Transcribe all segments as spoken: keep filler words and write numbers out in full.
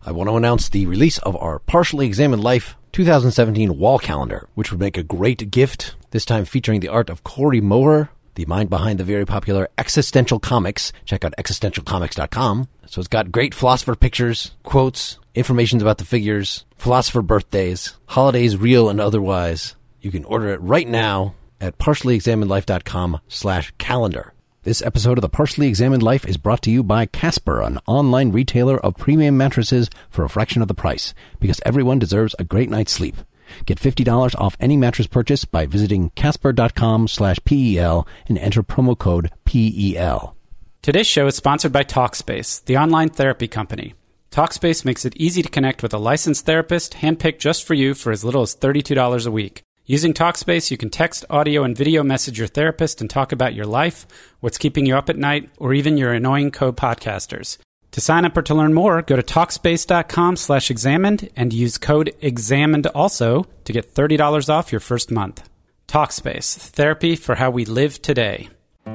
I want to announce the release of our Partially Examined Life twenty seventeen wall calendar, which would make a great gift, this time featuring the art of Corey Moher, the mind behind the very popular Existential Comics. Check out existential comics dot com. So it's got great philosopher pictures, quotes, information about the figures, philosopher birthdays, holidays real and otherwise. You can order it right now at partially examined life dot com slash calendar. This episode of The Partially Examined Life is brought to you by Casper, an online retailer of premium mattresses for a fraction of the price, because everyone deserves a great night's sleep. Get fifty dollars off any mattress purchase by visiting casper dot com slash P E L and enter promo code P E L. Today's show is sponsored by Talkspace, the online therapy company. Talkspace makes it easy to connect with a licensed therapist, handpicked just for you for as little as thirty-two dollars a week. Using Talkspace, you can text, audio, and video message your therapist and talk about your life, what's keeping you up at night, or even your annoying co-podcasters. To sign up or to learn more, go to talkspace dot com slash examined and use code EXAMINED also to get thirty dollars off your first month. Talkspace, therapy for how we live today.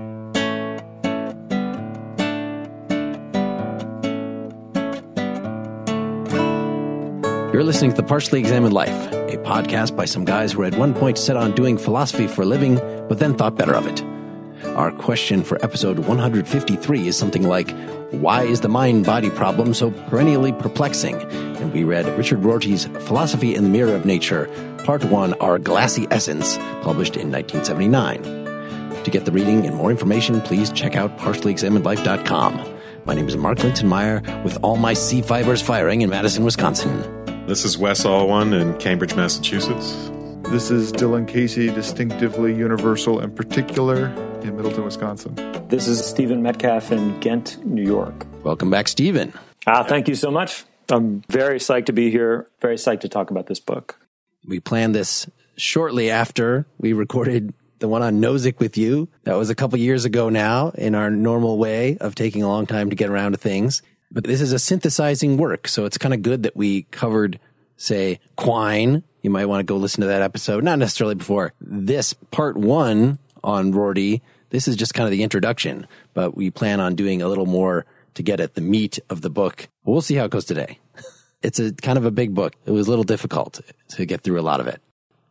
You're listening to The Partially Examined Life, a podcast by some guys who at one point set on doing philosophy for a living, but then thought better of it. Our question for episode one fifty-three is something like, why is the mind-body problem so perennially perplexing? And we read Richard Rorty's Philosophy in the Mirror of Nature, Part one, Our Glassy Essence, published in nineteen seventy-nine. To get the reading and more information, please check out partially examined life dot com. My name is Mark Lintonmeyer, with all my C fibers firing in Madison, Wisconsin. This is Wes Alwan in Cambridge, Massachusetts. This is Dylan Casey, distinctively universal and particular, in Middleton, Wisconsin. This is Stephen Metcalf in Ghent, New York. Welcome back, Stephen. Ah, thank you so much. I'm very psyched to be here, very psyched to talk about this book. We planned this shortly after we recorded the one on Nozick with you. That was a couple years ago now, in our normal way of taking a long time to get around to things. But this is a synthesizing work, so it's kind of good that we covered, say, Quine. You might want to go listen to that episode, not necessarily before this part one on Rorty. This is just kind of the introduction, but we plan on doing a little more to get at the meat of the book. We'll see how it goes today. It's a kind of a big book. It was a little difficult to get through a lot of it.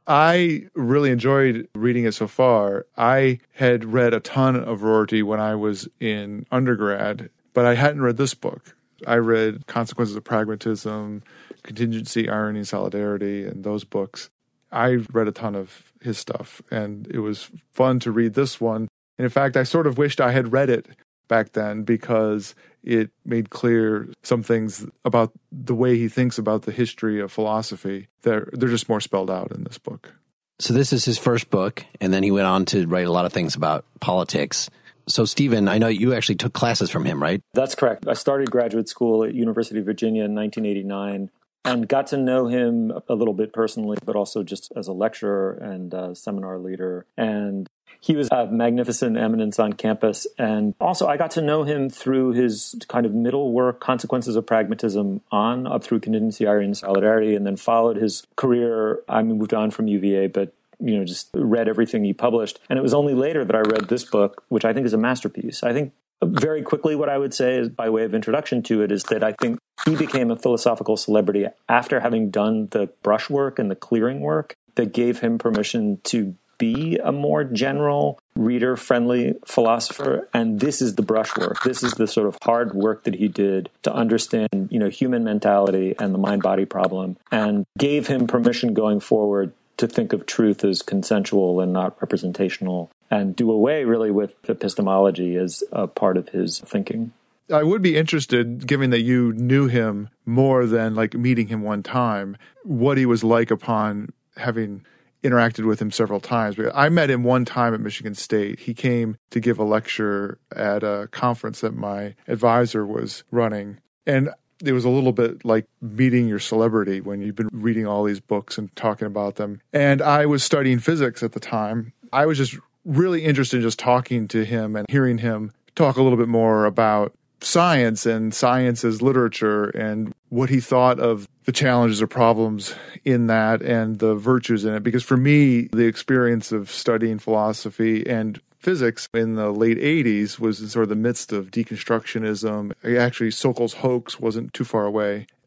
I really enjoyed reading it so far. I had read a ton of Rorty when I was in undergrad, but I hadn't read this book. I read Consequences of Pragmatism, Contingency, Irony, and Solidarity, and those books. I read a ton of his stuff, and it was fun to read this one. And in fact, I sort of wished I had read it back then, because it made clear some things about the way he thinks about the history of philosophy. They're, they're just more spelled out in this book. So this is his first book, and then he went on to write a lot of things about politics. So, Stephen, I know you actually took classes from him, right? That's correct. I started graduate school at University of Virginia in nineteen eighty-nine and got to know him a little bit personally, but also just as a lecturer and a seminar leader. And he was a magnificent eminence on campus. And also, I got to know him through his kind of middle work, Consequences of Pragmatism, on up through Contingency, Irony, and Solidarity, and then followed his career. I moved on from U V A, but you know, just read everything he published. And it was only later that I read this book, which I think is a masterpiece. I think very quickly what I would say is, by way of introduction to it, is that I think he became a philosophical celebrity after having done the brushwork and the clearing work that gave him permission to be a more general, reader-friendly philosopher. And this is the brushwork. This is the sort of hard work that he did to understand, you know, human mentality and the mind-body problem, and gave him permission going forward to think of truth as consensual and not representational, and do away really with epistemology as a part of his thinking. I would be interested, given that you knew him more than like meeting him one time, what he was like upon having interacted with him several times. I met him one time at Michigan State. He came to give a lecture at a conference that my advisor was running. And it was a little bit like meeting your celebrity when you've been reading all these books and talking about them. And I was studying physics at the time. I was just really interested in just talking to him and hearing him talk a little bit more about science and science as literature and what he thought of the challenges or problems in that and the virtues in it. Because for me, the experience of studying philosophy and physics in the late eighties was in sort of the midst of deconstructionism. Actually, Sokol's hoax wasn't too far away.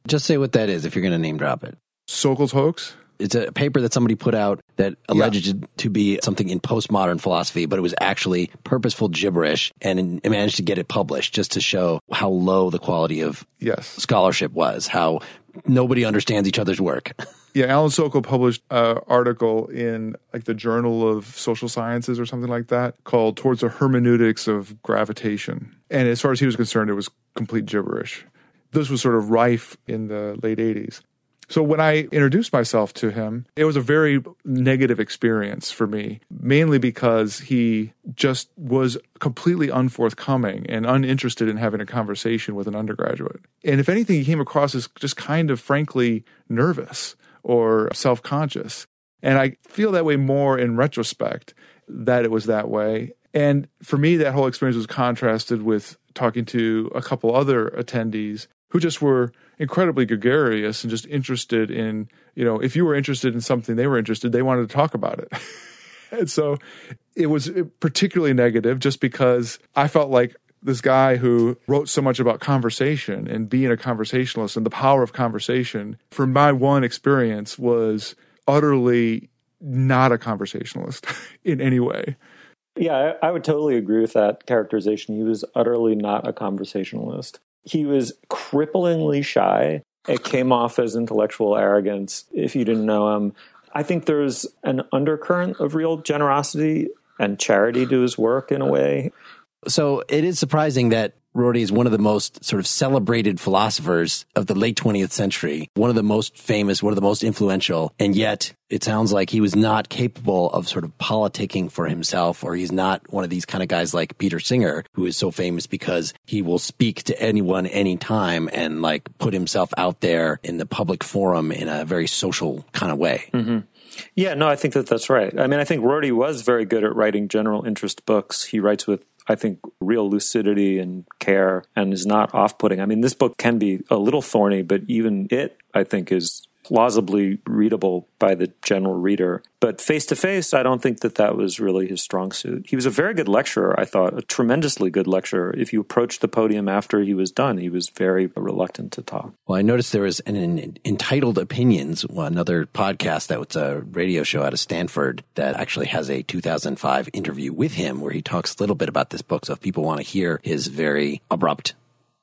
Just say what that is if you're going to name drop it. Sokal's hoax? It's a paper that somebody put out that alleged yeah. to be something in postmodern philosophy, but it was actually purposeful gibberish, and it managed to get it published just to show how low the quality of yes. scholarship was, how nobody understands each other's work. Yeah, Alan Sokal published an article in like the Journal of Social Sciences or something like that called Towards a Hermeneutics of Gravitation. And as far as he was concerned, it was complete gibberish. This was sort of rife in the late eighties. So when I introduced myself to him, it was a very negative experience for me, mainly because he just was completely unforthcoming and uninterested in having a conversation with an undergraduate. And if anything, he came across as just kind of frankly nervous or self-conscious. And I feel that way more in retrospect, that it was that way. And for me, that whole experience was contrasted with talking to a couple other attendees who just were incredibly gregarious and just interested in, you know, if you were interested in something, they were interested, they wanted to talk about it. And so it was particularly negative just because I felt like this guy who wrote so much about conversation and being a conversationalist and the power of conversation, from my one experience, was utterly not a conversationalist in any way. Yeah, I, I would totally agree with that characterization. He was utterly not a conversationalist. He was cripplingly shy. It came off as intellectual arrogance if you didn't know him. I think there's an undercurrent of real generosity and charity to his work in a way. So it is surprising that Rorty is one of the most sort of celebrated philosophers of the late twentieth century, one of the most famous, one of the most influential, and yet it sounds like he was not capable of sort of politicking for himself, or he's not one of these kind of guys like Peter Singer, who is so famous because he will speak to anyone anytime and like put himself out there in the public forum in a very social kind of way. Mm-hmm. Yeah, no, I think that that's right. I mean, I think Rorty was very good at writing general interest books. He writes with, I think, real lucidity and care and is not off-putting. I mean, this book can be a little thorny, but even it, I think, is plausibly readable by the general reader. But face-to-face, I don't think that that was really his strong suit. He was a very good lecturer, I thought, a tremendously good lecturer. If you approached the podium after he was done, he was very reluctant to talk. Well, I noticed there was an, an Entitled Opinions, another podcast that was a radio show out of Stanford that actually has a two thousand five interview with him where he talks a little bit about this book. So if people want to hear his very abrupt,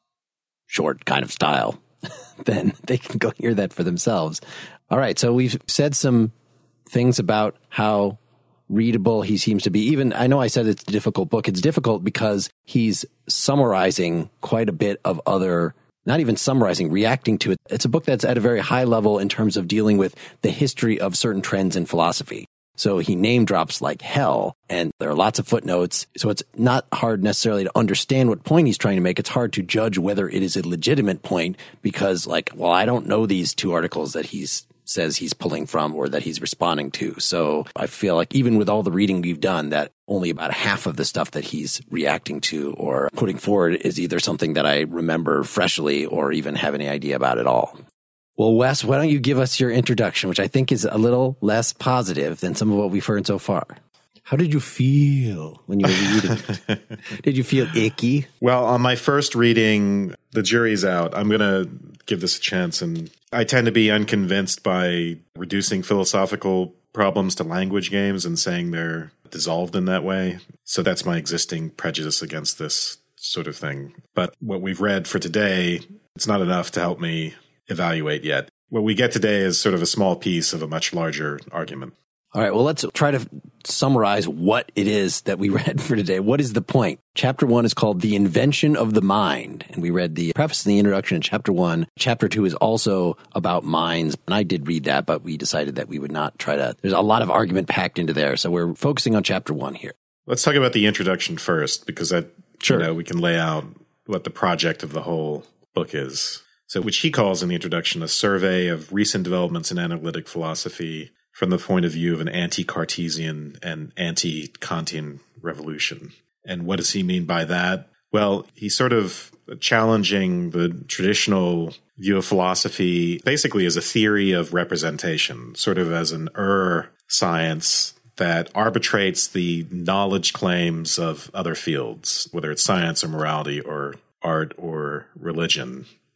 short kind of style, then they can go hear that for themselves. All right. So we've said some things about how readable he seems to be. Even, I know I said it's a difficult book. It's difficult because he's summarizing quite a bit of other, not even summarizing, reacting to it. It's a book that's at a very high level in terms of dealing with the history of certain trends in philosophy. So he name drops like hell, and there are lots of footnotes. So it's not hard necessarily to understand what point he's trying to make. It's hard to judge whether it is a legitimate point because, like, well, I don't know these two articles that he's says he's pulling from or that he's responding to. So I feel like even with all the reading we've done, that only about half of the stuff that he's reacting to or putting forward is either something that I remember freshly or even have any idea about at all. Well, Wes, why don't you give us your introduction, which I think is a little less positive than some of what we've heard so far. How did you feel when you were reading it? Did you feel icky? Well, on my first reading, the jury's out. I'm going to give this a chance. And I tend to be unconvinced by reducing philosophical problems to language games and saying they're dissolved in that way. So that's my existing prejudice against this sort of thing. But what we've read for today, it's not enough to help me evaluate yet. What we get today is sort of a small piece of a much larger argument. All right, well, let's try to summarize what it is that we read for today. What is the point? Chapter one is called The Invention of the Mind, and we read the preface and the introduction in chapter one. Chapter two is also about minds, and I did read that, but we decided that we would not try to. There's a lot of argument packed into there, so we're focusing on chapter one here. Let's talk about the introduction first, because that, sure. you know, we can lay out what the project of the whole book is. So, which he calls in the introduction a survey of recent developments in analytic philosophy from the point of view of an anti-Cartesian and anti-Kantian revolution. And what does he mean by that? Well, he's sort of challenging the traditional view of philosophy basically as a theory of representation, sort of as an er science that arbitrates the knowledge claims of other fields, whether it's science or morality or art or religion.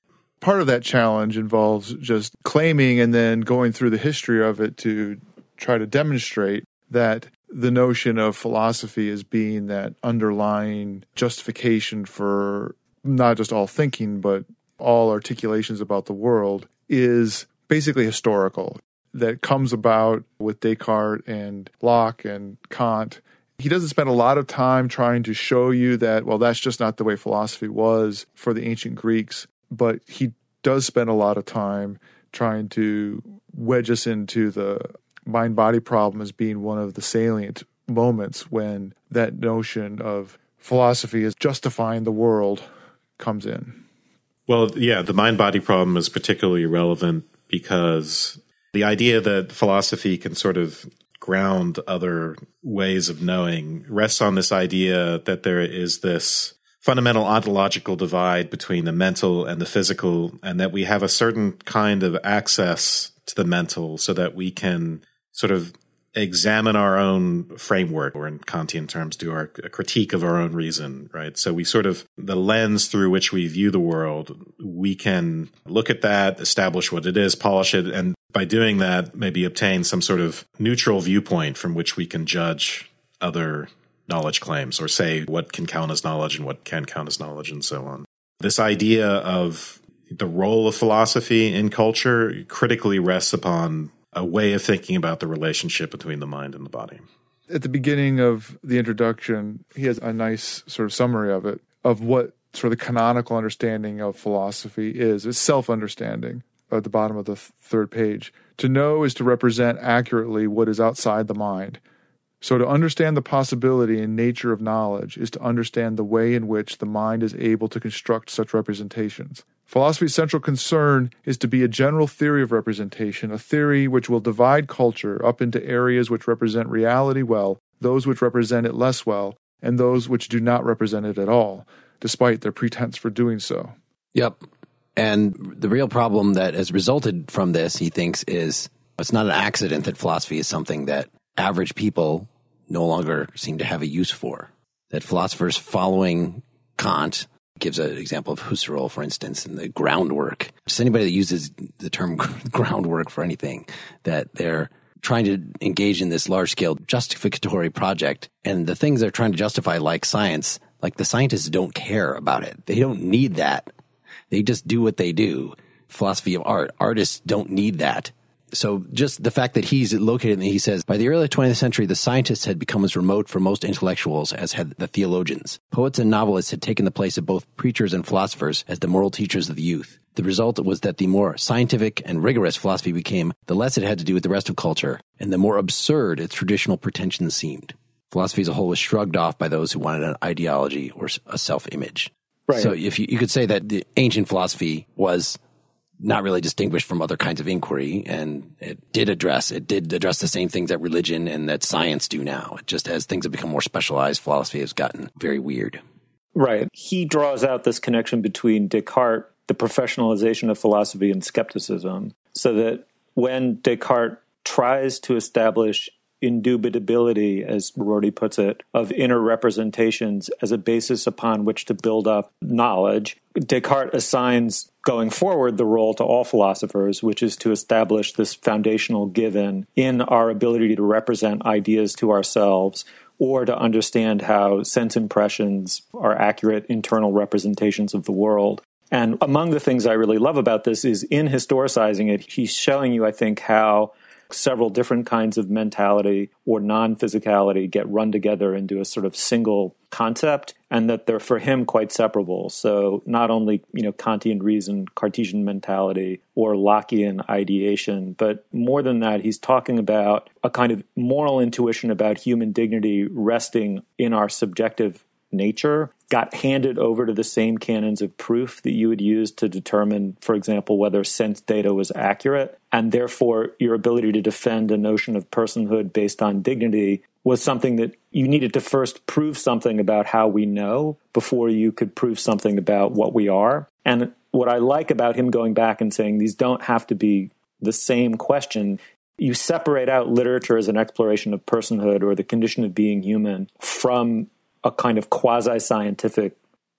part of that challenge involves just claiming and then going through the history of it to try to demonstrate that the notion of philosophy as being that underlying justification for not just all thinking, but all articulations about the world is basically historical, that comes about with Descartes and Locke and Kant. He doesn't spend a lot of time trying to show you that, well, that's just not the way philosophy was for the ancient Greeks, but he does spend a lot of time trying to wedge us into the mind-body problem as being one of the salient moments when that notion of philosophy as justifying the world comes in. Well, yeah, the mind-body problem is particularly relevant because the idea that philosophy can sort of ground other ways of knowing rests on this idea that there is this fundamental ontological divide between the mental and the physical, and that we have a certain kind of access to the mental so that we can sort of examine our own framework, or in Kantian terms, do our a critique of our own reason, right? So we sort of, the lens through which we view the world, we can look at that, establish what it is, polish it, and by doing that, maybe obtain some sort of neutral viewpoint from which we can judge other knowledge claims, or say what can count as knowledge and what can count as knowledge, and so on. This idea of the role of philosophy in culture critically rests upon a way of thinking about the relationship between the mind and the body. At the beginning of the introduction, he has a nice sort of summary of it, of what sort of the canonical understanding of philosophy is. It's self-understanding at the bottom of the th- third page. To know is to represent accurately what is outside the mind. So to understand the possibility and nature of knowledge is to understand the way in which the mind is able to construct such representations. Philosophy's central concern is to be a general theory of representation, a theory which will divide culture up into areas which represent reality well, those which represent it less well, and those which do not represent it at all, despite their pretense for doing so. Yep. And the real problem that has resulted from this, he thinks, is it's not an accident that philosophy is something that average people no longer seem to have a use for. That philosophers following Kant, gives an example of Husserl, for instance, and the groundwork. Just anybody that uses the term groundwork for anything, that they're trying to engage in this large-scale justificatory project, and the things they're trying to justify, like science, like the scientists don't care about it. They don't need that. They just do what they do. Philosophy of art, artists don't need that. So just the fact that he's located, and he says, by the early twentieth century, the scientists had become as remote from most intellectuals as had the theologians. Poets and novelists had taken the place of both preachers and philosophers as the moral teachers of the youth. The result was that the more scientific and rigorous philosophy became, the less it had to do with the rest of culture, and the more absurd its traditional pretensions seemed. Philosophy as a whole was shrugged off by those who wanted an ideology or a self-image. Right. So if you, you could say that the ancient philosophy was not really distinguished from other kinds of inquiry, and it did address, it did address the same things that religion and that science do now. It just, as things have become more specialized, philosophy has gotten very weird. Right. He draws out this connection between Descartes, the professionalization of philosophy, and skepticism, so that when Descartes tries to establish indubitability, as Rorty puts it, of inner representations as a basis upon which to build up knowledge, Descartes assigns going forward the role to all philosophers, which is to establish this foundational given in our ability to represent ideas to ourselves, or to understand how sense impressions are accurate internal representations of the world. And among the things I really love about this is, in historicizing it, he's showing you, I think, how several different kinds of mentality or non-physicality get run together into a sort of single concept, and that they're, for him, quite separable. So not only, you know, Kantian reason, Cartesian mentality, or Lockean ideation, but more than that, he's talking about a kind of moral intuition about human dignity resting in our subjective nature, got handed over to the same canons of proof that you would use to determine, for example, whether sense data was accurate. And therefore, your ability to defend a notion of personhood based on dignity was something that you needed to first prove something about how we know before you could prove something about what we are. And what I like about him going back and saying these don't have to be the same question, you separate out literature as an exploration of personhood or the condition of being human from a kind of quasi-scientific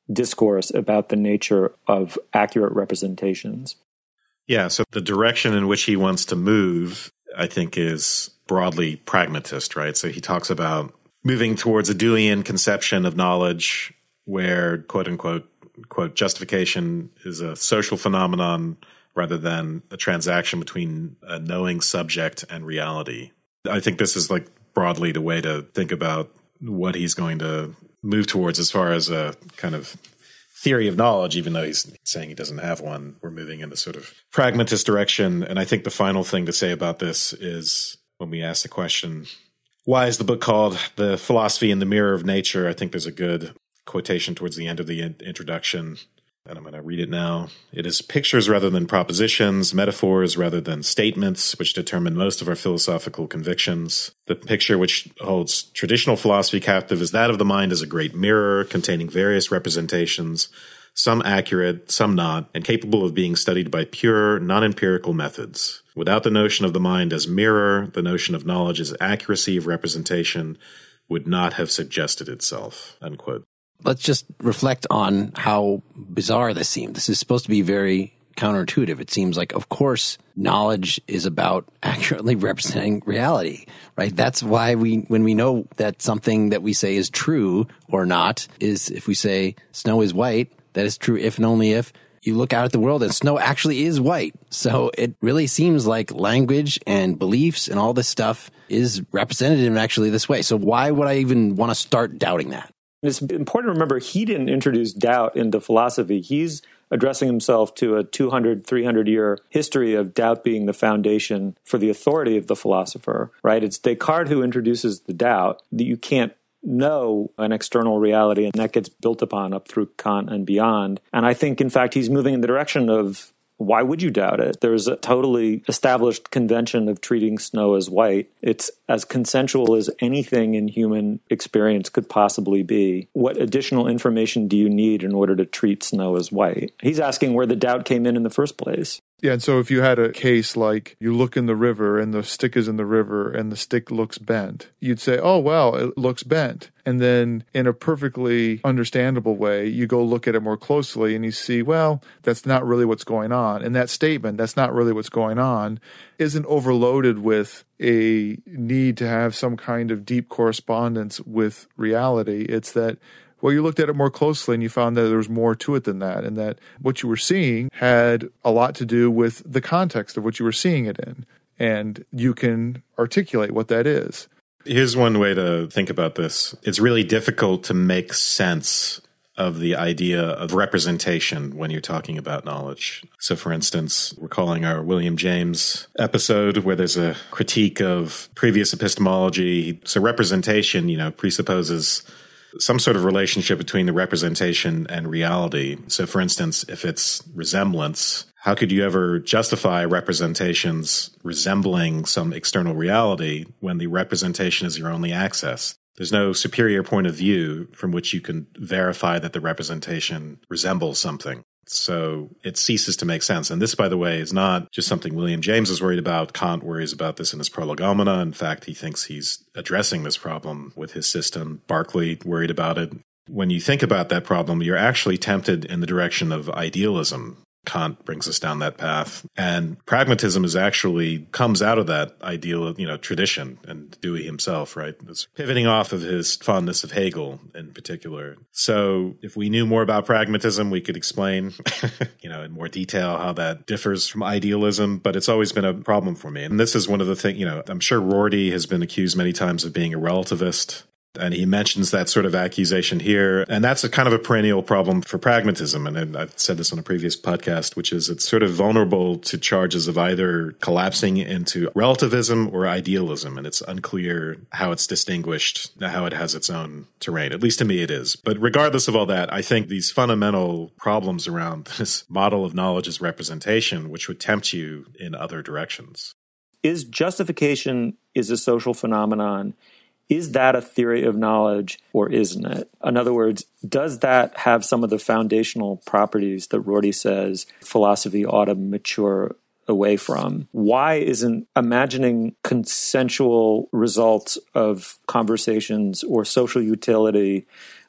discourse about the nature of accurate representations. Yeah, so the direction in which he wants to move, I think, is broadly pragmatist, right? So he talks about moving towards a Deweyan conception of knowledge where, quote unquote, quote, justification is a social phenomenon rather than a transaction between a knowing subject and reality. I think this is like broadly the way to think about what he's going to move towards as far as a kind of theory of knowledge, even though he's saying he doesn't have one. We're moving in the sort of pragmatist direction. And I think the final thing to say about this is when we ask the question, why is the book called The Philosophy in the Mirror of Nature? I think there's a good quotation towards the end of the in- introduction, and I'm going to read it now. It is pictures rather than propositions, metaphors rather than statements, which determine most of our philosophical convictions. The picture which holds traditional philosophy captive is that of the mind as a great mirror containing various representations, some accurate, some not, and capable of being studied by pure, non-empirical methods. Without the notion of the mind as mirror, the notion of knowledge as accuracy of representation would not have suggested itself, unquote. Let's just reflect on how bizarre this seemed. This is supposed to be very counterintuitive. It seems like, of course, knowledge is about accurately representing reality, right? That's why we, when we know that something that we say is true or not, is if we say snow is white, that is true if and only if you look out at the world and snow actually is white. So it really seems like language and beliefs and all this stuff is representative actually this way. So why would I even want to start doubting that? It's important to remember he didn't introduce doubt into philosophy. He's addressing himself to a two hundred, three hundred year history of doubt being the foundation for the authority of the philosopher, right? It's Descartes who introduces the doubt that you can't know an external reality, and that gets built upon up through Kant and beyond. And I think, in fact, he's moving in the direction of why would you doubt it? There's a totally established convention of treating snow as white. It's as consensual as anything in human experience could possibly be. What additional information do you need in order to treat snow as white? He's asking where the doubt came in in the first place. Yeah, and so if you had a case like you look in the river and the stick is in the river and the stick looks bent, you'd say, oh, well, it looks bent. And then in a perfectly understandable way, you go look at it more closely and you see, well, that's not really what's going on. And that statement, that's not really what's going on, isn't overloaded with a need to have some kind of deep correspondence with reality. It's that, well, you looked at it more closely and you found that there was more to it than that, and that what you were seeing had a lot to do with the context of what you were seeing it in, and you can articulate what that is. Here's one way to think about this. It's really difficult to make sense of the idea of representation when you're talking about knowledge. So, for instance, recalling our William James episode where there's a critique of previous epistemology. So representation, you know, presupposes some sort of relationship between the representation and reality. So, for instance, if it's resemblance, how could you ever justify representations resembling some external reality when the representation is your only access? There's no superior point of view from which you can verify that the representation resembles something. So it ceases to make sense. And this, by the way, is not just something William James is worried about. Kant worries about this in his Prolegomena. In fact, he thinks he's addressing this problem with his system. Berkeley worried about it. When you think about that problem, you're actually tempted in the direction of idealism. Kant brings us down that path. And pragmatism is actually comes out of that ideal, you know, tradition, and Dewey himself, right? It's pivoting off of his fondness of Hegel in particular. So if we knew more about pragmatism, we could explain, you know, in more detail how that differs from idealism, but it's always been a problem for me. And this is one of the things, you know, I'm sure Rorty has been accused many times of being a relativist. And he mentions that sort of accusation here. And that's a kind of a perennial problem for pragmatism. And I've said this on a previous podcast, which is it's sort of vulnerable to charges of either collapsing into relativism or idealism. And it's unclear how it's distinguished, how it has its own terrain. At least to me it is. But regardless of all that, I think these fundamental problems around this model of knowledge as representation, which would tempt you in other directions. Is justification is a social phenomenon? Is that a theory of knowledge or isn't it? In other words, does that have some of the foundational properties that Rorty says philosophy ought to mature away from? Why isn't imagining consensual results of conversations or social utility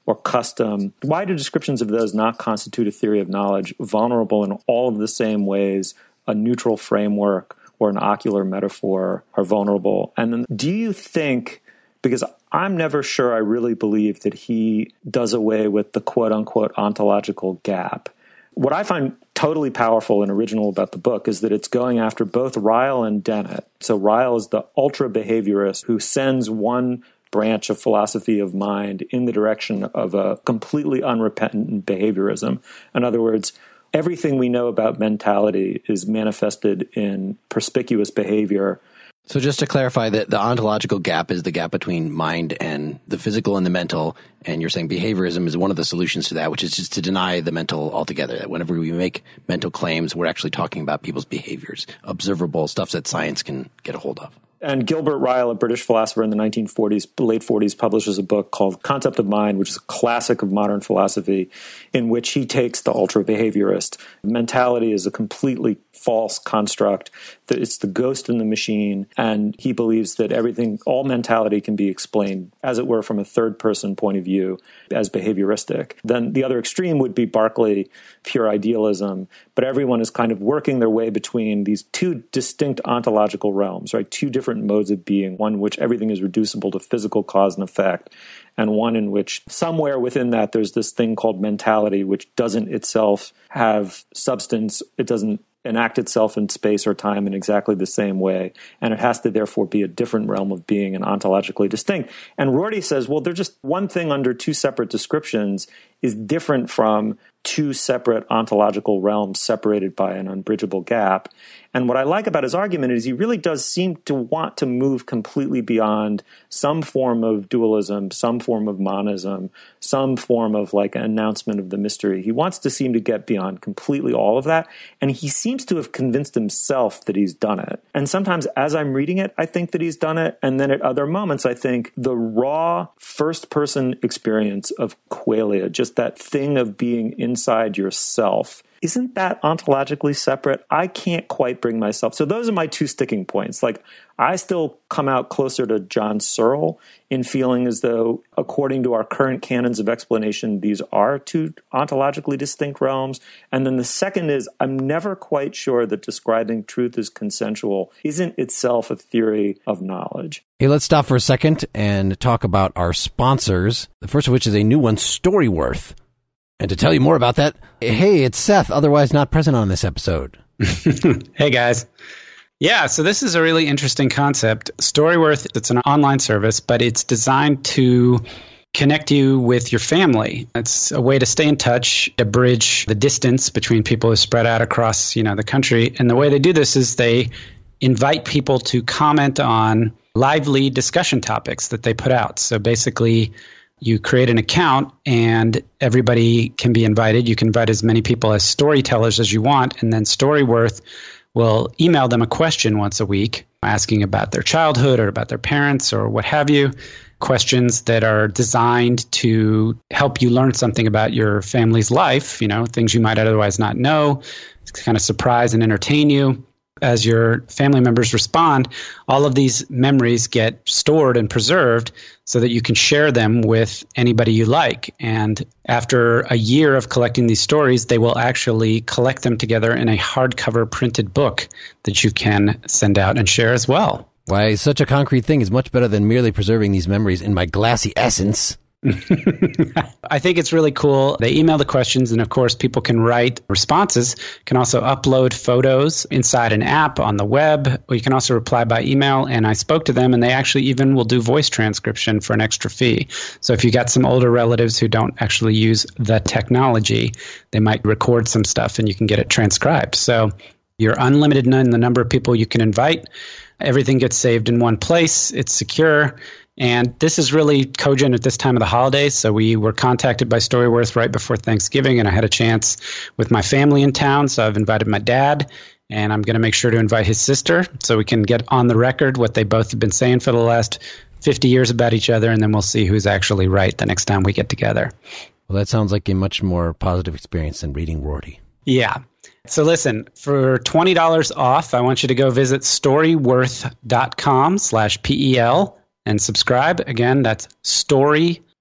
or custom, why do descriptions of those not constitute a theory of knowledge vulnerable in all of the same ways a neutral framework or an ocular metaphor are vulnerable? And then do you think, because I'm never sure I really believe that he does away with the quote-unquote ontological gap. What I find totally powerful and original about the book is that it's going after both Ryle and Dennett. So Ryle is the ultra-behaviorist who sends one branch of philosophy of mind in the direction of a completely unrepentant behaviorism. In other words, everything we know about mentality is manifested in perspicuous behavior. So just to clarify, that the ontological gap is the gap between mind and the physical and the mental, and you're saying behaviorism is one of the solutions to that, which is just to deny the mental altogether. That whenever we make mental claims, we're actually talking about people's behaviors, observable stuff that science can get a hold of. And Gilbert Ryle, a British philosopher in the nineteen forties, late forties, publishes a book called Concept of Mind, which is a classic of modern philosophy, in which he takes the ultra-behaviorist. Mentality is a completely false construct, that it's the ghost in the machine, and he believes that everything, all mentality can be explained, as it were, from a third-person point of view as behavioristic. Then the other extreme would be Berkeley, pure idealism, but everyone is kind of working their way between these two distinct ontological realms, right? Two different modes of being, one in which everything is reducible to physical cause and effect, and one in which somewhere within that there's this thing called mentality, which doesn't itself have substance. It doesn't enact itself in space or time in exactly the same way, and it has to therefore be a different realm of being and ontologically distinct. And Rorty says, well, they're just one thing under two separate descriptions is different from two separate ontological realms separated by an unbridgeable gap. And what I like about his argument is he really does seem to want to move completely beyond some form of dualism, some form of monism, some form of like an announcement of the mystery. He wants to seem to get beyond completely all of that. And he seems to have convinced himself that he's done it. And sometimes as I'm reading it, I think that he's done it. And then at other moments, I think the raw first-person experience of qualia, just that thing of being inside yourself, isn't that ontologically separate? I can't quite bring myself. So those are my two sticking points. Like, I still come out closer to John Searle in feeling as though, according to our current canons of explanation, these are two ontologically distinct realms. And then the second is, I'm never quite sure that describing truth as consensual isn't itself a theory of knowledge. Hey, let's stop for a second and talk about our sponsors. The first of which is a new one, Storyworth. And to tell you more about that, hey, it's Seth, otherwise not present on this episode. Hey, guys. Yeah, so this is a really interesting concept. Storyworth, it's an online service, but it's designed to connect you with your family. It's a way to stay in touch, to bridge the distance between people who spread out across, you know, the country. And the way they do this is they invite people to comment on lively discussion topics that they put out. So basically, you create an account and everybody can be invited. You can invite as many people as storytellers as you want, and then Storyworth will email them a question once a week asking about their childhood or about their parents or what have you, questions that are designed to help you learn something about your family's life, you know, things you might otherwise not know, to kind of surprise and entertain you. As your family members respond, all of these memories get stored and preserved so that you can share them with anybody you like. And after a year of collecting these stories, they will actually collect them together in a hardcover printed book that you can send out and share as well. Why, such a concrete thing is much better than merely preserving these memories in my glassy essence. I think it's really cool. They email the questions, and of course, people can write responses, can also upload photos inside an app on the web, or you can also reply by email. And I spoke to them, and they actually even will do voice transcription for an extra fee. So if you got some older relatives who don't actually use the technology, they might record some stuff and you can get it transcribed. So you're unlimited in the number of people you can invite. Everything gets saved in one place. It's secure. And this is really cogent at this time of the holidays. So we were contacted by Storyworth right before Thanksgiving, and I had a chance with my family in town. So I've invited my dad, and I'm going to make sure to invite his sister so we can get on the record what they both have been saying for the last fifty years about each other, and then we'll see who's actually right the next time we get together. Well, that sounds like a much more positive experience than reading Rorty. Yeah. So listen, for twenty dollars off, I want you to go visit storyworth.com slash P E L and subscribe. Again, that's storyworth,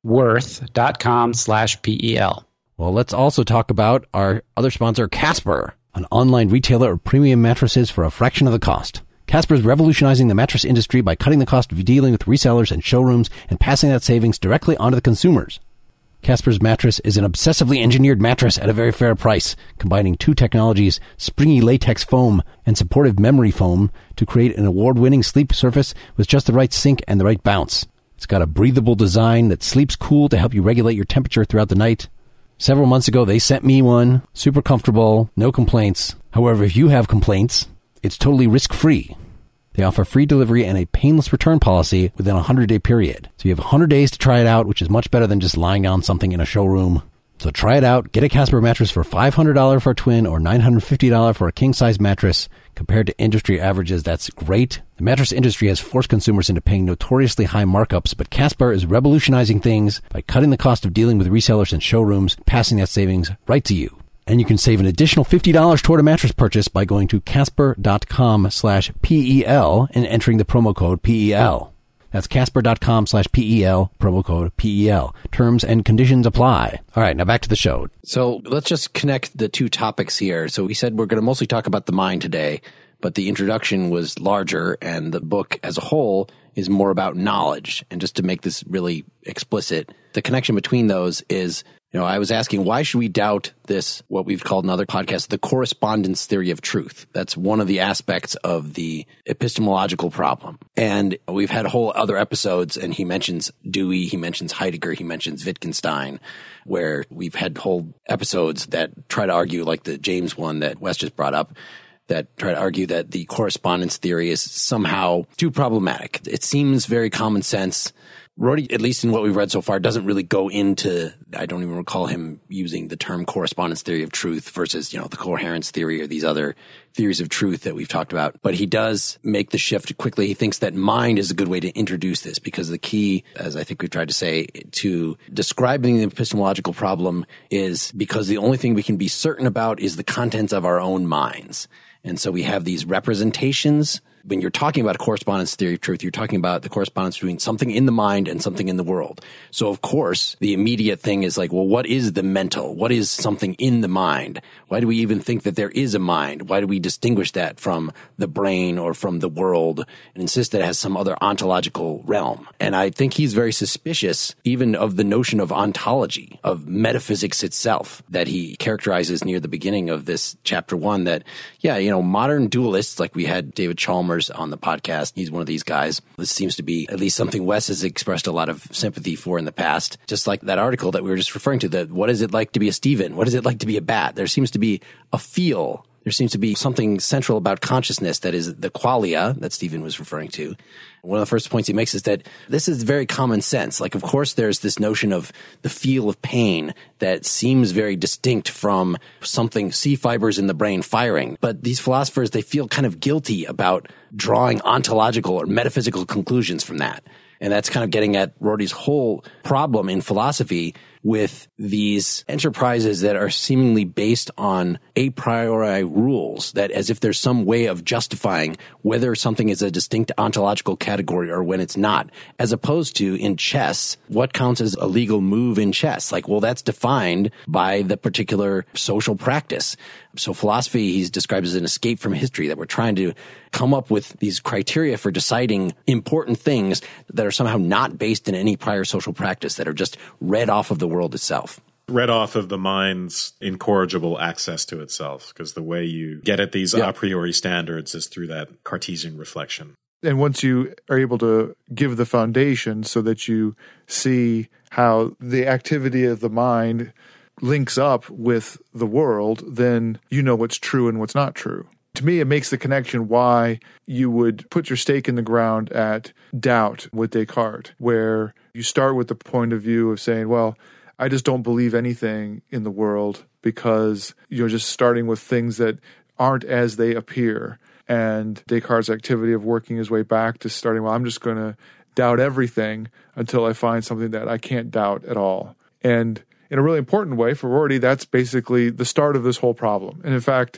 worth.com slash PEL. Well, let's also talk about our other sponsor, Casper, an online retailer of premium mattresses for a fraction of the cost. Casper is revolutionizing the mattress industry by cutting the cost of dealing with resellers and showrooms and passing that savings directly onto the consumers. Casper's mattress is an obsessively engineered mattress at a very fair price, combining two technologies, springy latex foam and supportive memory foam, to create an award-winning sleep surface with just the right sink and the right bounce. It's got a breathable design that sleeps cool to help you regulate your temperature throughout the night. Several months ago, they sent me one. Super comfortable, no complaints. However, if you have complaints, it's totally risk-free. They offer free delivery and a painless return policy within a hundred-day period. So you have one hundred days to try it out, which is much better than just lying down something in a showroom. So try it out. Get a Casper mattress for five hundred dollars for a twin or nine hundred fifty dollars for a king-size mattress. Compared to industry averages, that's great. The mattress industry has forced consumers into paying notoriously high markups, but Casper is revolutionizing things by cutting the cost of dealing with resellers and showrooms, passing that savings right to you. And you can save an additional fifty dollars toward a mattress purchase by going to casper.com slash PEL and entering the promo code P E L. That's casper.com slash PEL, promo code P E L. Terms and conditions apply. All right, now back to the show. So let's just connect the two topics here. So we said we're going to mostly talk about the mind today, but the introduction was larger and the book as a whole is more about knowledge. And just to make this really explicit, the connection between those is, you know, I was asking, why should we doubt this, what we've called in other podcasts, the correspondence theory of truth? That's one of the aspects of the epistemological problem. And we've had whole other episodes, and he mentions Dewey, he mentions Heidegger, he mentions Wittgenstein, where we've had whole episodes that try to argue, like the James one that Wes just brought up, that try to argue that the correspondence theory is somehow too problematic. It seems very common sense. Rorty, at least in what we've read so far, doesn't really go into, I don't even recall him using the term correspondence theory of truth versus, you know, the coherence theory or these other theories of truth that we've talked about. But he does make the shift quickly. He thinks that mind is a good way to introduce this, because the key, as I think we've tried to say, to describing the epistemological problem is because the only thing we can be certain about is the contents of our own minds. And so we have these representations. When you're talking about a correspondence theory of truth, you're talking about the correspondence between something in the mind and something in the world. So, of course, the immediate thing is like, well, what is the mental? What is something in the mind? Why do we even think that there is a mind? Why do we distinguish that from the brain or from the world and insist that it has some other ontological realm? And I think he's very suspicious even of the notion of ontology, of metaphysics itself, that he characterizes near the beginning of this chapter one that, yeah, you know, modern dualists, like we had David Chalmers on the podcast. He's one of these guys. This seems to be at least something Wes has expressed a lot of sympathy for in the past. Just like that article that we were just referring to, that what is it like to be a Stephen? What is it like to be a bat? There seems to be a feel. There seems to be something central about consciousness that is the qualia that Stephen was referring to. One of the first points he makes is that this is very common sense. Like, of course, there's this notion of the feel of pain that seems very distinct from something, C fibers in the brain firing. But these philosophers, they feel kind of guilty about drawing ontological or metaphysical conclusions from that. And that's kind of getting at Rorty's whole problem in philosophy with these enterprises that are seemingly based on a priori rules, that as if there's some way of justifying whether something is a distinct ontological category or when it's not, as opposed to in chess, what counts as a legal move in chess? Like, well, that's defined by the particular social practice. So philosophy, he's described as an escape from history, that we're trying to come up with these criteria for deciding important things that are somehow not based in any prior social practice, that are just read off of the world itself. Read off of the mind's incorrigible access to itself, because the way you get at these yeah. a priori standards is through that Cartesian reflection. And once you are able to give the foundation so that you see how the activity of the mind links up with the world, then you know what's true and what's not true. To me, it makes the connection why you would put your stake in the ground at doubt with Descartes, where you start with the point of view of saying, well, I just don't believe anything in the world because you're just starting with things that aren't as they appear. And Descartes' activity of working his way back to starting, well, I'm just going to doubt everything until I find something that I can't doubt at all. And in a really important way for Rorty, that's basically the start of this whole problem. And in fact,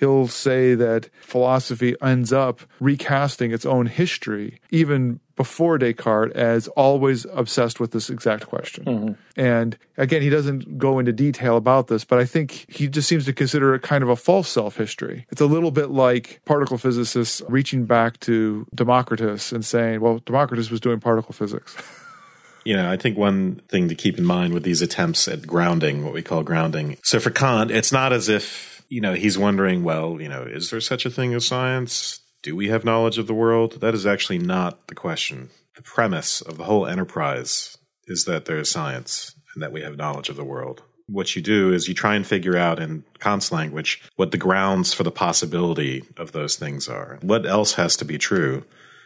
he'll say that philosophy ends up recasting its own history, even before Descartes, as always obsessed with this exact question. Mm-hmm. And again, he doesn't go into detail about this, but I think he just seems to consider it kind of a false self-history. It's a little bit like particle physicists reaching back to Democritus and saying, well, Democritus was doing particle physics. You know, I think one thing to keep in mind with these attempts at grounding, what we call grounding. So for Kant, it's not as if, you know, he's wondering, well, you know, is there such a thing as science? Do we have knowledge of the world? That is actually not the question. The premise of the whole enterprise is that there is science and that we have knowledge of the world. What you do is you try and figure out in Kant's language what the grounds for the possibility of those things are. What else has to be true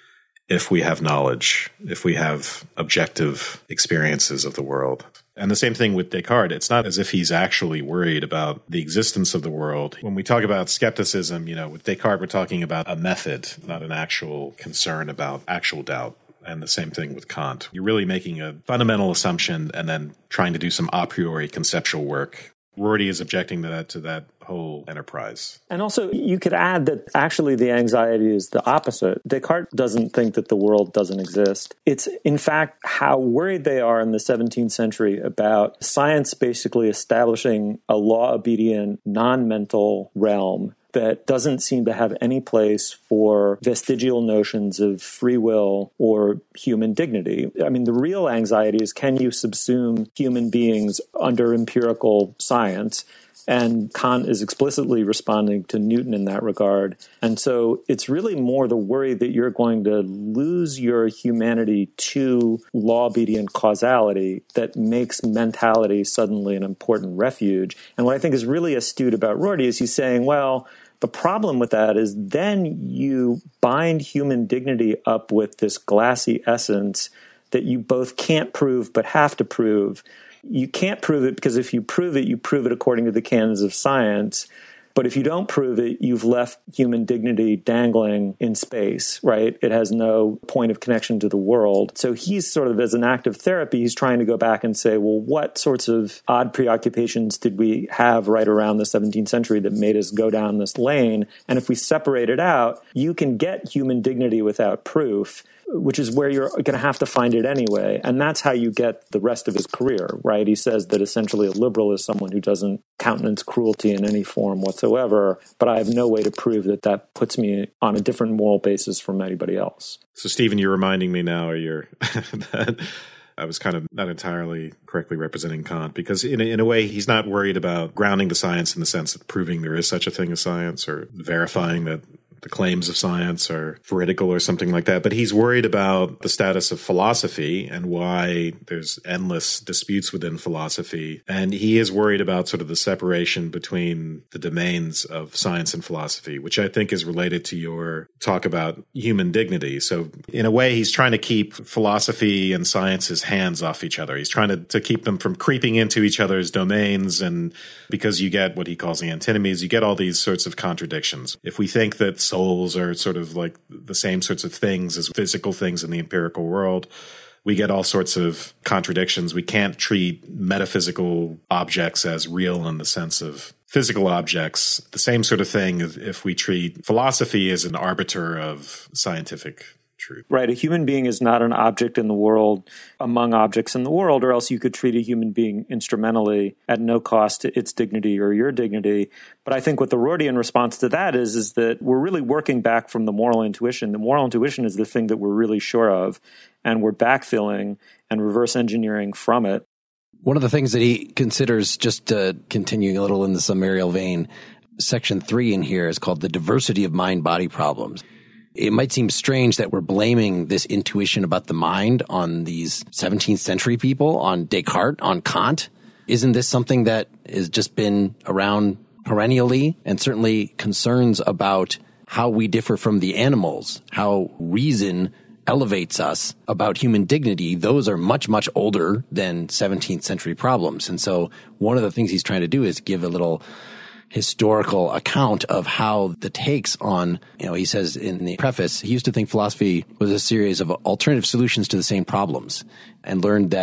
if we have knowledge, if we have objective experiences of the world? And the same thing with Descartes. It's not as if he's actually worried about the existence of the world. When we talk about skepticism, you know, with Descartes, we're talking about a method, not an actual concern about actual doubt. And the same thing with Kant. You're really making a fundamental assumption and then trying to do some a priori conceptual work. Rorty is objecting to that, to that whole enterprise. And also, you could add that actually the anxiety is the opposite. Descartes doesn't think that the world doesn't exist. It's, in fact, how worried they are in the seventeenth century about science basically establishing a law-obedient, non-mental realm that doesn't seem to have any place for vestigial notions of free will or human dignity. I mean, the real anxiety is, can you subsume human beings under empirical science? And Kant is explicitly responding to Newton in that regard. And so it's really more the worry that you're going to lose your humanity to law-obedient causality that makes mentality suddenly an important refuge. And what I think is really astute about Rorty is he's saying, well, the problem with that is then you bind human dignity up with this glassy essence that you both can't prove but have to prove. You can't prove it because if you prove it, you prove it according to the canons of science. But if you don't prove it, you've left human dignity dangling in space, right? It has no point of connection to the world. So he's sort of, as an act of therapy, he's trying to go back and say, well, what sorts of odd preoccupations did we have right around the seventeenth century that made us go down this lane? And if we separate it out, you can get human dignity without proof, which is where you're going to have to find it anyway. And that's how you get the rest of his career, right? He says that essentially a liberal is someone who doesn't countenance cruelty in any form whatsoever, but I have no way to prove that that puts me on a different moral basis from anybody else. So, Stephen, you're reminding me now you're that I was kind of not entirely correctly representing Kant, because in a, in a way, he's not worried about grounding the science in the sense of proving there is such a thing as science or verifying that the claims of science are veridical or something like that. But he's worried about the status of philosophy and why there's endless disputes within philosophy. And he is worried about sort of the separation between the domains of science and philosophy, which I think is related to your talk about human dignity. So in a way, he's trying to keep philosophy and science's hands off each other. He's trying to, to keep them from creeping into each other's domains. And because you get what he calls the antinomies, you get all these sorts of contradictions. If we think that souls are sort of like the same sorts of things as physical things in the empirical world, we get all sorts of contradictions. We can't treat metaphysical objects as real in the sense of physical objects. The same sort of thing if we treat philosophy as an arbiter of scientific truth. Right. A human being is not an object in the world among objects in the world, or else you could treat a human being instrumentally at no cost to its dignity or your dignity. But I think what the Rortian response to that is, is that we're really working back from the moral intuition. The moral intuition is the thing that we're really sure of, and we're backfilling and reverse engineering from it. One of the things that he considers, just uh, continuing a little in the summarial vein, section three in here is called the diversity of mind-body problems. It might seem strange that we're blaming this intuition about the mind on these seventeenth century people, on Descartes, on Kant. Isn't this something that has just been around perennially, and certainly concerns about how we differ from the animals, how reason elevates us, about human dignity? Those are much, much older than seventeenth century problems. And so one of the things he's trying to do is give a little historical account of how the takes on, you know, he says in the preface, he used to think philosophy was a series of alternative solutions to the same problems, and learned that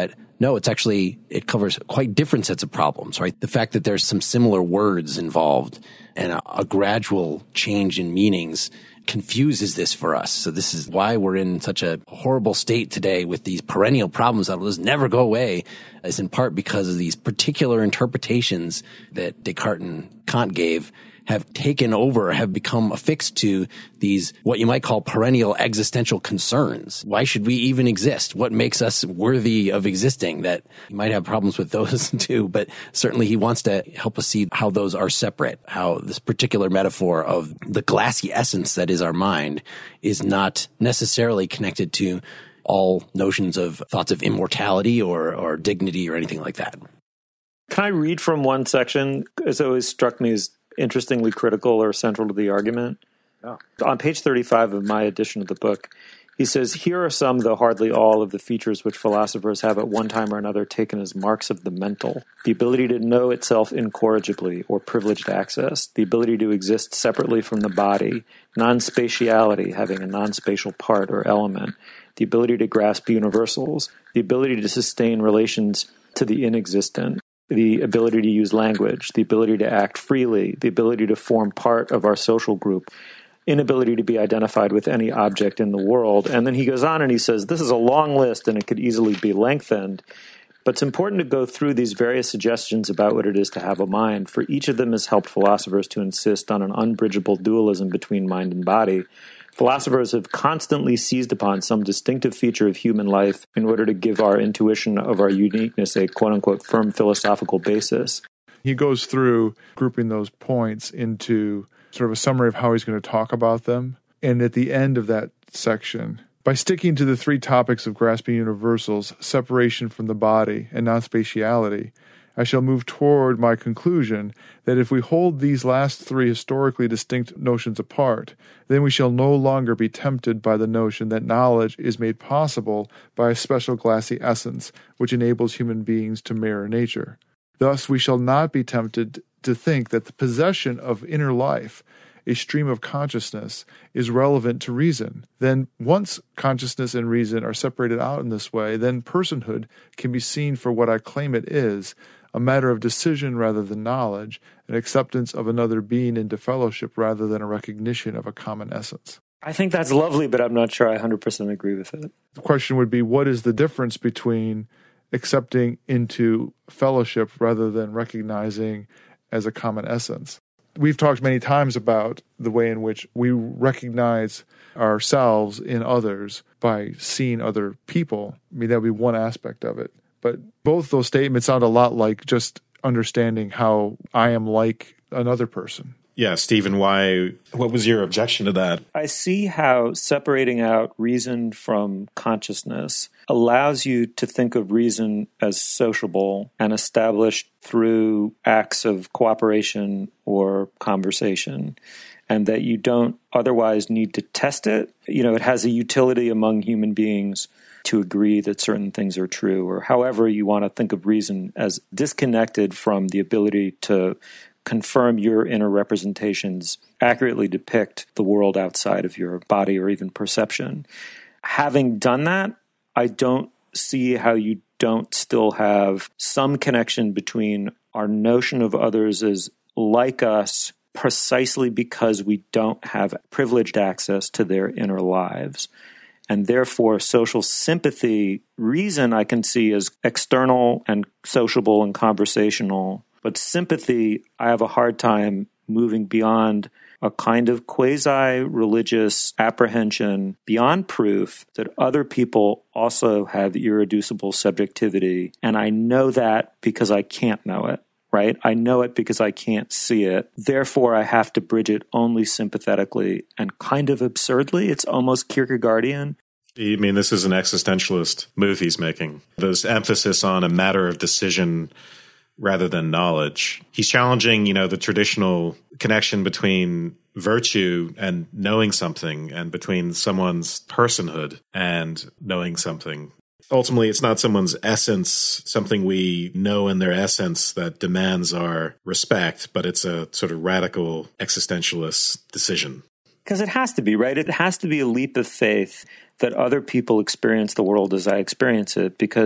no, it's actually, it covers quite different sets of problems, right? The fact that there's some similar words involved and a, a gradual change in meanings confuses this for us. So this is why we're in such a horrible state today with these perennial problems that will just never go away, is in part because of these particular interpretations that Descartes and Kant gave have taken over, have become affixed to these, what you might call perennial existential concerns. Why should we even exist? What makes us worthy of existing? That you might have problems with those too, but certainly he wants to help us see how those are separate, how this particular metaphor of the glassy essence that is our mind is not necessarily connected to all notions of thoughts of immortality or, or dignity or anything like that. Can I read from one section? It's always struck me as interestingly critical or central to the argument. Oh. On page thirty-five of my edition of the book, he says, here are some, though hardly all, of the features which philosophers have at one time or another taken as marks of the mental. The ability to know itself incorrigibly, or privileged access. The ability to exist separately from the body. Non-spatiality, having a non-spatial part or element. The ability to grasp universals. The ability to sustain relations to the inexistent. The ability to use language, the ability to act freely, the ability to form part of our social group, inability to be identified with any object in the world. And then he goes on and he says, this is a long list and it could easily be lengthened, but it's important to go through these various suggestions about what it is to have a mind, for each of them has helped philosophers to insist on an unbridgeable dualism between mind and body. Philosophers have constantly seized upon some distinctive feature of human life in order to give our intuition of our uniqueness a quote-unquote firm philosophical basis. He goes through grouping those points into sort of a summary of how he's going to talk about them. And at the end of that section, by sticking to the three topics of grasping universals, separation from the body, and non-spatiality, I shall move toward my conclusion that if we hold these last three historically distinct notions apart, then we shall no longer be tempted by the notion that knowledge is made possible by a special glassy essence which enables human beings to mirror nature. Thus we shall not be tempted to think that the possession of inner life, a stream of consciousness, is relevant to reason. Then once consciousness and reason are separated out in this way, then personhood can be seen for what I claim it is, a matter of decision rather than knowledge, an acceptance of another being into fellowship rather than a recognition of a common essence. I think that's lovely, but I'm not sure I one hundred percent agree with it. The question would be, what is the difference between accepting into fellowship rather than recognizing as a common essence? We've talked many times about the way in which we recognize ourselves in others by seeing other people. I mean, that would be one aspect of it. But both those statements sound a lot like just understanding how I am like another person. Yeah, Stephen, why? What was your objection to that? I see how separating out reason from consciousness allows you to think of reason as sociable and established through acts of cooperation or conversation, and that you don't otherwise need to test it. You know, it has a utility among human beings to agree that certain things are true, or however you want to think of reason as disconnected from the ability to confirm your inner representations accurately depict the world outside of your body or even perception. Having done that, I don't see how you don't still have some connection between our notion of others as like us precisely because we don't have privileged access to their inner lives. And therefore, social sympathy, reason I can see as external and sociable and conversational. But sympathy, I have a hard time moving beyond a kind of quasi-religious apprehension beyond proof that other people also have irreducible subjectivity. And I know that because I can't know it, right? I know it because I can't see it. Therefore, I have to bridge it only sympathetically and kind of absurdly. It's almost Kierkegaardian. I mean, this is an existentialist move he's making. This emphasis on a matter of decision rather than knowledge. He's challenging, you know, the traditional connection between virtue and knowing something, and between someone's personhood and knowing something. Ultimately, it's not someone's essence, something we know in their essence that demands our respect, but it's a sort of radical existentialist decision. Because it has to be, right? It has to be a leap of faith that other people experience the world as I experience it, because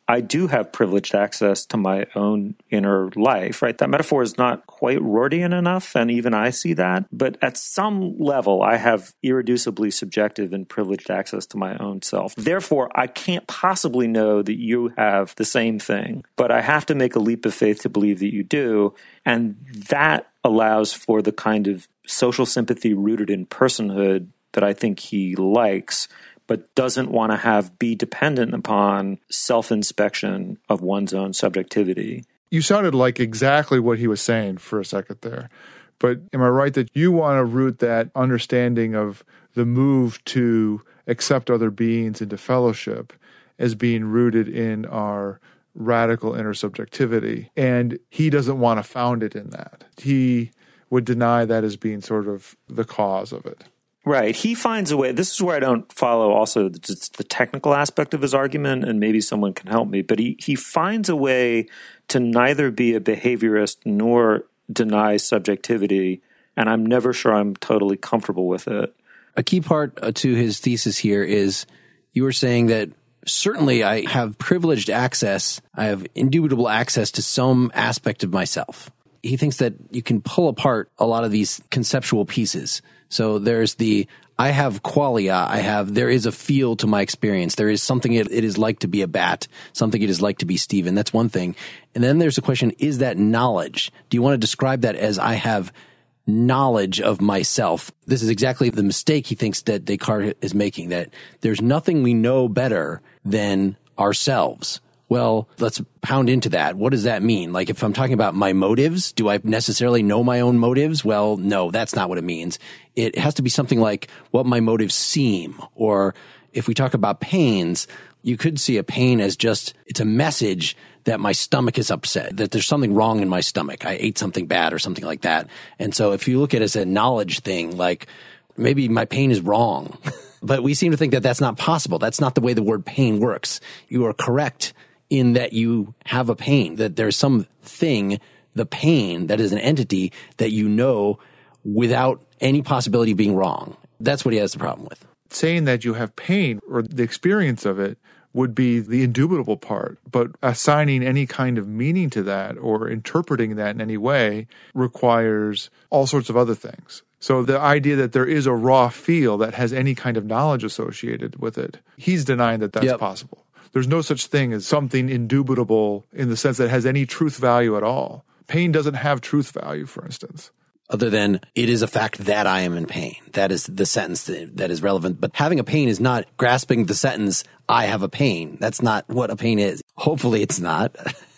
I do have privileged access to my own inner life, right? That metaphor is not quite Rortian enough, and even I see that. But at some level, I have irreducibly subjective and privileged access to my own self. Therefore, I can't possibly know that you have the same thing, but I have to make a leap of faith to believe that you do. And that allows for the kind of social sympathy rooted in personhood that I think he likes, but doesn't want to have be dependent upon self-inspection of one's own subjectivity. You sounded like exactly what he was saying for a second there. But am I right that you want to root that understanding of the move to accept other beings into fellowship as being rooted in our radical intersubjectivity? And he doesn't want to found it in that. He would deny that as being sort of the cause of it. Right. He finds a way. This is where I don't follow also the, the technical aspect of his argument, and maybe someone can help me. But he, he finds a way to neither be a behaviorist nor deny subjectivity, and I'm never sure I'm totally comfortable with it. A key part to his thesis here is you were saying that certainly I have privileged access, I have indubitable access to some aspect of myself. He thinks that you can pull apart a lot of these conceptual pieces. So there's the, I have qualia, I have, there is a feel to my experience. There is something it, it is like to be a bat, something it is like to be Stephen. That's one thing. And then there's the question, is that knowledge? Do you want to describe that as I have knowledge of myself? This is exactly the mistake he thinks that Descartes is making, that there's nothing we know better than ourselves. Well, let's pound into that. What does that mean? Like, if I'm talking about my motives, do I necessarily know my own motives? Well, no, that's not what it means. It has to be something like what my motives seem. Or if we talk about pains, you could see a pain as just, it's a message that my stomach is upset, that there's something wrong in my stomach. I ate something bad or something like that. And so if you look at it as a knowledge thing, like maybe my pain is wrong, but we seem to think that that's not possible. That's not the way the word pain works. You are correct in that you have a pain, that there's some thing, the pain, that is an entity that you know without any possibility of being wrong. That's what he has the problem with. Saying that you have pain or the experience of it would be the indubitable part, but assigning any kind of meaning to that or interpreting that in any way requires all sorts of other things. So the idea that there is a raw feel that has any kind of knowledge associated with it, he's denying that that's Yep. possible. There's no such thing as something indubitable in the sense that it has any truth value at all. Pain doesn't have truth value, for instance. Other than it is a fact that I am in pain. That is the sentence that, that is relevant. But having a pain is not grasping the sentence, I have a pain. That's not what a pain is. Hopefully it's not,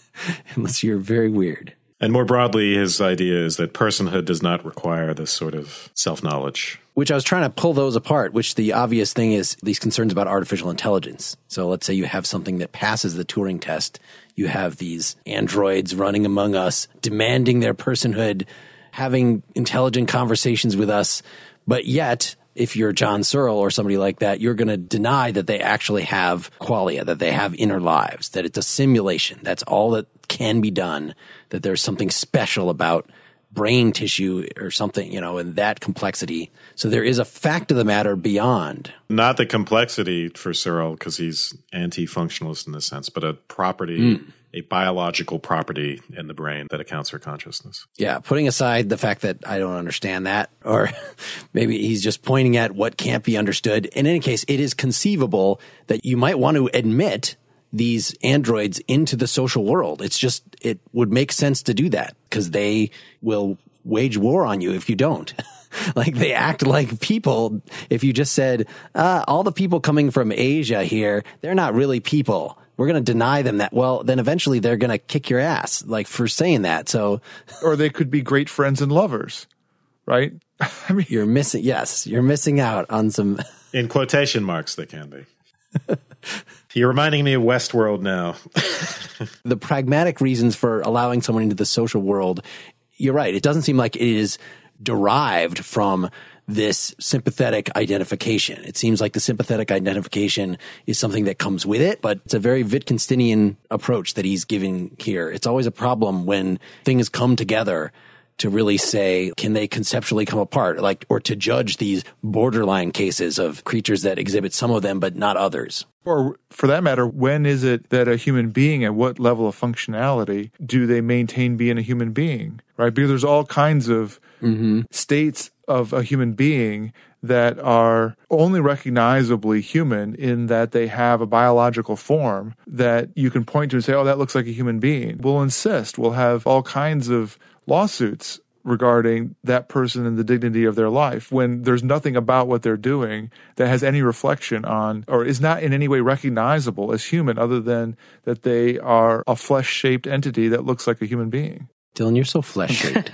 unless you're very weird. And more broadly, his idea is that personhood does not require this sort of self-knowledge. Which I was trying to pull those apart, which the obvious thing is these concerns about artificial intelligence. So let's say you have something that passes the Turing test. You have these androids running among us, demanding their personhood, having intelligent conversations with us. But yet, if you're John Searle or somebody like that, you're going to deny that they actually have qualia, that they have inner lives, that it's a simulation. That's all that can be done, that there's something special about brain tissue or something, you know, and that complexity. So there is a fact of the matter beyond. Not the complexity for Searle, because he's anti-functionalist in this sense, but a property, mm. a biological property in the brain that accounts for consciousness. Yeah, putting aside the fact that I don't understand that, or maybe he's just pointing at what can't be understood. In any case, it is conceivable that you might want to admit these androids into the social world. It's just, it would make sense to do that because they will wage war on you if you don't. Like they act like people. If you just said, uh, all the people coming from Asia here, they're not really people. We're going to deny them that. Well, then eventually they're going to kick your ass, like for saying that. So, or they could be great friends and lovers, right? I mean, you're missing. Yes, you're missing out on some. In quotation marks, they can be. You're reminding me of Westworld now. The pragmatic reasons for allowing someone into the social world, you're right. It doesn't seem like it is derived from this sympathetic identification. It seems like the sympathetic identification is something that comes with it, but it's a very Wittgensteinian approach that he's giving here. It's always a problem when things come together to really say, can they conceptually come apart, like, or to judge these borderline cases of creatures that exhibit some of them but not others. Or for that matter, when is it that a human being, at what level of functionality do they maintain being a human being, right? Because there's all kinds of mm-hmm. states of a human being that are only recognizably human in that they have a biological form that you can point to and say, oh, that looks like a human being. We'll insist. We'll have all kinds of lawsuits regarding that person and the dignity of their life when there's nothing about what they're doing that has any reflection on or is not in any way recognizable as human other than that they are a flesh-shaped entity that looks like a human being. Dylan, you're so flesh-shaped.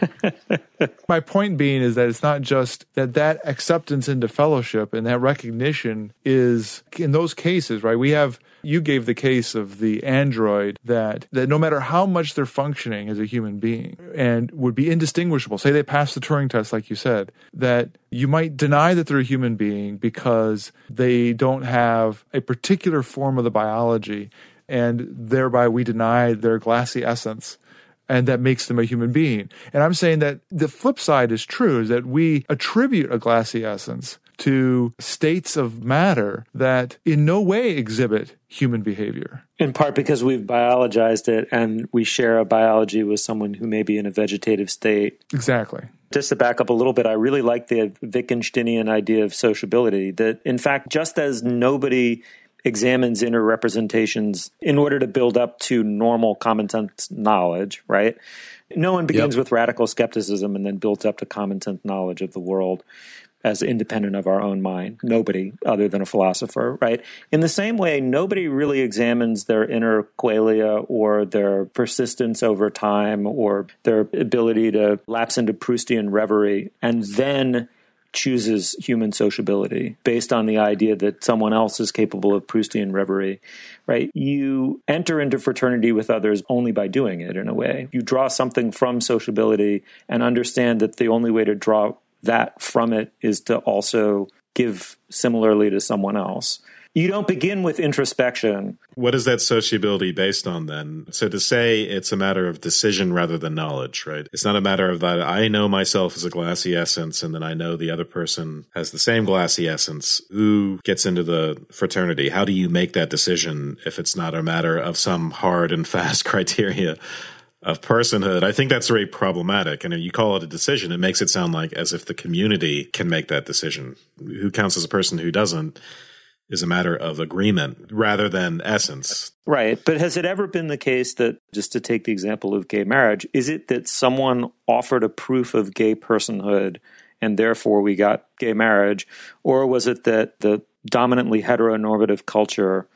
My point being is that it's not just that that acceptance into fellowship and that recognition is, in those cases, right, we have, you gave the case of the android that, that no matter how much they're functioning as a human being and would be indistinguishable, say they pass the Turing test, like you said, that you might deny that they're a human being because they don't have a particular form of the biology, and thereby we deny their glassy essence. And that makes them a human being. And I'm saying that the flip side is true, is that we attribute a glassy essence to states of matter that in no way exhibit human behavior. In part because we've biologized it and we share a biology with someone who may be in a vegetative state. Exactly. Just to back up a little bit, I really like the Wittgensteinian idea of sociability, that in fact, just as nobody examines inner representations in order to build up to normal common sense knowledge, right? No one begins yep. with radical skepticism and then builds up to common sense knowledge of the world as independent of our own mind. Nobody other than a philosopher, right? In the same way, nobody really examines their inner qualia or their persistence over time or their ability to lapse into Proustian reverie and then chooses human sociability based on the idea that someone else is capable of Proustian reverie, right? You enter into fraternity with others only by doing it, in a way. You draw something from sociability and understand that the only way to draw that from it is to also give similarly to someone else. You don't begin with introspection. What is that sociability based on then? So to say it's a matter of decision rather than knowledge, right? It's not a matter of that I know myself as a glassy essence and then I know the other person has the same glassy essence. Who gets into the fraternity? How do you make that decision if it's not a matter of some hard and fast criteria of personhood? I think that's very problematic. And if you call it a decision, it makes it sound like as if the community can make that decision. Who counts as a person, who doesn't, is a matter of agreement rather than essence. Right. But has it ever been the case that, just to take the example of gay marriage, is it that someone offered a proof of gay personhood and therefore we got gay marriage? Or was it that the dominantly heteronormative culture,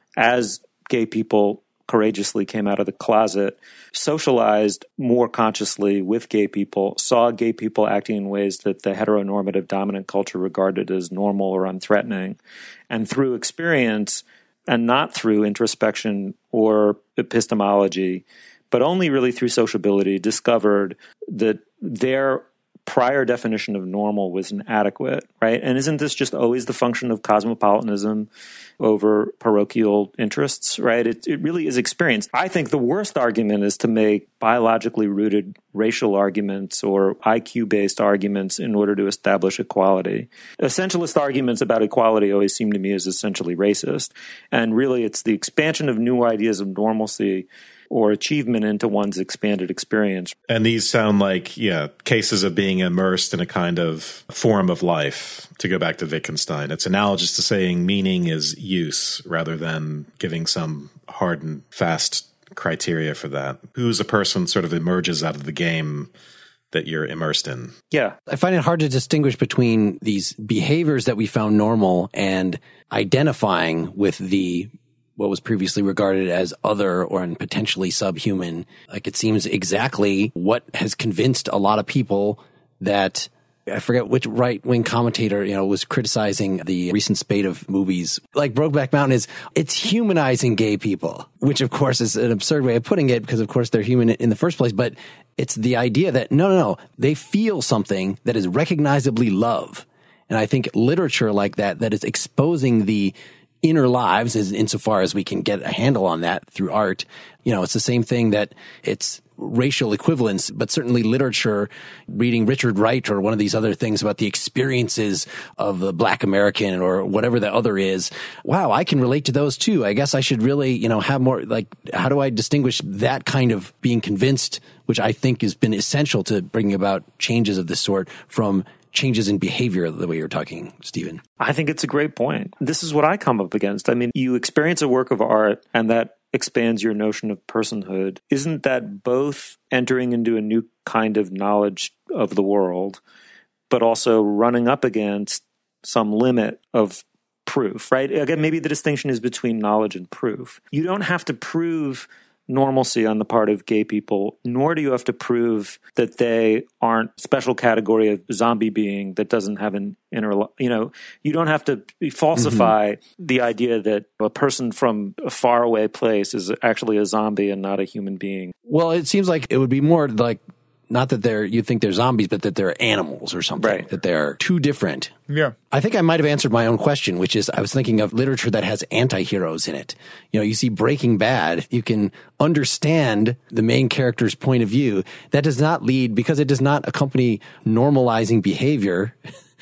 as gay people courageously came out of the closet, socialized more consciously with gay people, saw gay people acting in ways that the heteronormative dominant culture regarded as normal or unthreatening, and through experience and not through introspection or epistemology, but only really through sociability, discovered that their prior definition of normal was inadequate, right? And isn't this just always the function of cosmopolitanism over parochial interests, right? It, it really is experience. I think the worst argument is to make biologically rooted racial arguments or I Q-based arguments in order to establish equality. Essentialist arguments about equality always seem to me as essentially racist. And really, it's the expansion of new ideas of normalcy or achievement into one's expanded experience. And these sound like, yeah, cases of being immersed in a kind of form of life, to go back to Wittgenstein. It's analogous to saying meaning is use rather than giving some hard and fast criteria for that. Who's a person sort of emerges out of the game that you're immersed in. Yeah. I find it hard to distinguish between these behaviors that we found normal and identifying with the what was previously regarded as other or potentially subhuman. Like, it seems exactly what has convinced a lot of people that, I forget which right-wing commentator, you know, was criticizing the recent spate of movies like Brokeback Mountain, is it's humanizing gay people, which of course is an absurd way of putting it because of course they're human in the first place. But it's the idea that no, no, no, they feel something that is recognizably love. And I think literature like that, that is exposing the inner lives, as insofar as we can get a handle on that through art. You know, it's the same thing that it's racial equivalence, but certainly literature, reading Richard Wright or one of these other things about the experiences of the Black American or whatever the other is. Wow, I can relate to those too. I guess I should really, you know, have more, like, how do I distinguish that kind of being convinced, which I think has been essential to bringing about changes of this sort, from changes in behavior, the way you're talking, Stephen? I think it's a great point. This is what I come up against. I mean, you experience a work of art and that expands your notion of personhood. Isn't that both entering into a new kind of knowledge of the world, but also running up against some limit of proof, right? Again, maybe the distinction is between knowledge and proof. You don't have to prove normalcy on the part of gay people, nor do you have to prove that they aren't a special category of zombie being that doesn't have an inner, you know, you don't have to falsify mm-hmm. the idea that a person from a faraway place is actually a zombie and not a human being. Well, it seems like it would be more like, not that they're, you think they're zombies, but that they're animals or something, right. That they're too different. Yeah. I think I might have answered my own question, which is I was thinking of literature that has anti-heroes in it. You know, you see Breaking Bad, you can understand the main character's point of view. That does not lead, because it does not accompany normalizing behavior,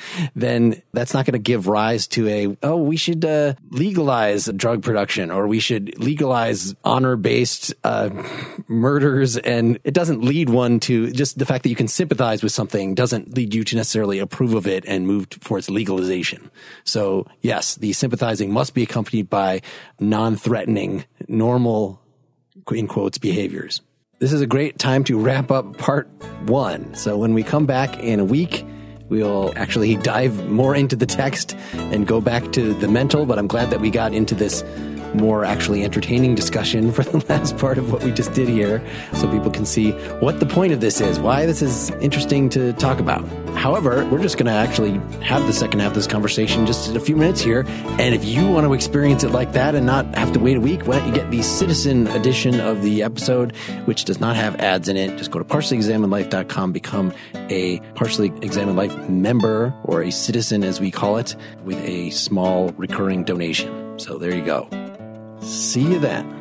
then that's not going to give rise to a, oh, we should uh, legalize drug production, or we should legalize honor-based uh, murders. And it doesn't lead one to, just the fact that you can sympathize with something doesn't lead you to necessarily approve of it and move towards legalization. So yes, the sympathizing must be accompanied by non-threatening, normal, in quotes, behaviors. This is a great time to wrap up part one. So when we come back in a week, we'll actually dive more into the text and go back to the mental, but I'm glad that we got into this more actually entertaining discussion for the last part of what we just did here, so people can see what the point of this is, why this is interesting to talk about. However, we're just going to actually have the second half of this conversation just in a few minutes here, and if you want to experience it like that and not have to wait a week, why don't you get the Citizen edition of the episode, which does not have ads in it. Just go to partially examined life dot com, become a Partially Examined Life member, or a citizen as we call it, with a small recurring donation. So there you go. See you then.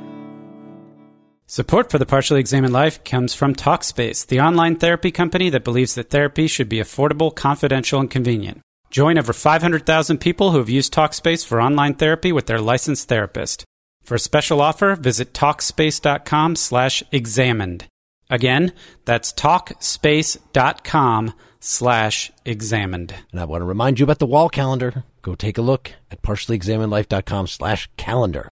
Support for the Partially Examined Life comes from Talkspace, the online therapy company that believes that therapy should be affordable, confidential, and convenient. Join over five hundred thousand people who have used Talkspace for online therapy with their licensed therapist. For a special offer, visit Talkspace.com slash examined. Again, that's Talkspace.com slash examined. And I want to remind you about the wall calendar. Go take a look at partially examined life dot com slash calendar.